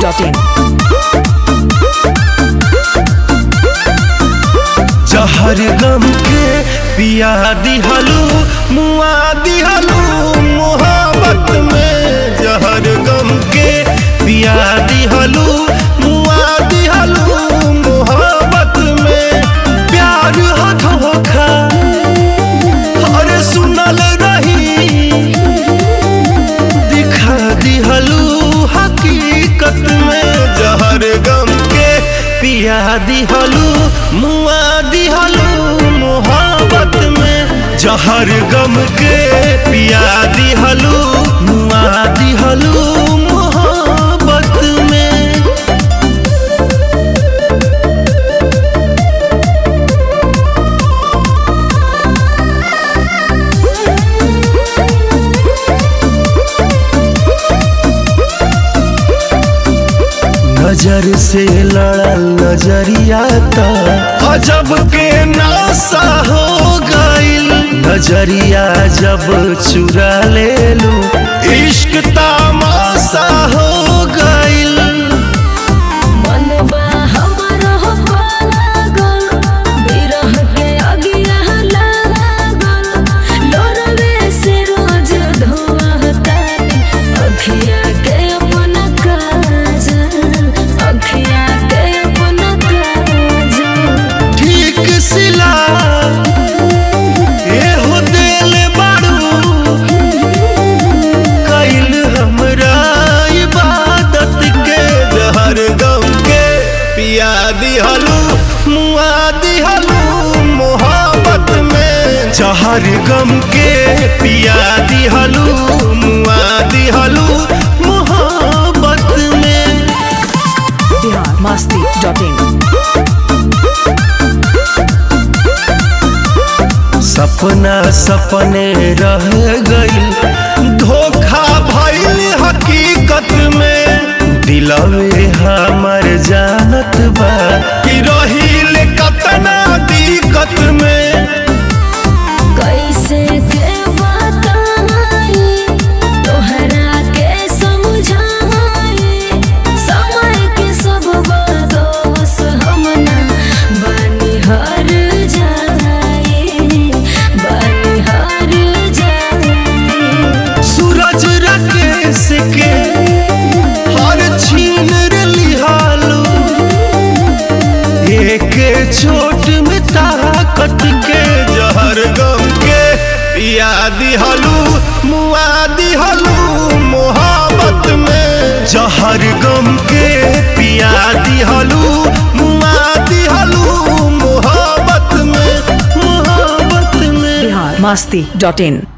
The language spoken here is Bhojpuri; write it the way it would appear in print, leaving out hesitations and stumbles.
biharmasti.in जहर गम के पिया दिहलू मुआ दिहलू मोहब्बत में। जहर गम के पिया दिहलू मुआ दिहलू मोहब्बत में। प्यार हो धोखा अरे सुनल रही दिखा दिहलू हकीकत में। जहर गम के पिया दिहलू मुआ दिहलू मोहब्बत में। जहर गम के पिया दिहलू मुआ दिहलू मोहब्बत में। नजर से लड़ल नजरिया ता अजब के नासा हो गइल। नजरिया जब चुरा ले लू इश्क तामाशा हो गइल। पिया दिहलू मुआ दिहलू मोहब्बत में। जहर गम के पिया दिहलू मुआ दिहलू मोहब्बत में। biharmasti.in सपना सपने रह गइल धोखा भइल हकीकत में। दिलवे हमर जानत बा कि रहिल कतना दिक्कत में। कैसे के बताई तोहरा के समझाई समय के सब दोष हमना बानी हर जाई बानी हर जाई। सूरज राकेश के हर छीन लिहालू एक छोट में ताकत के। जहर गम के पिया दिहलू मुआ दिहलू मोहब्बत में। जहर गम के पिया दिहलू मुआ दिहलू मोहब्बत में। biharmasti.in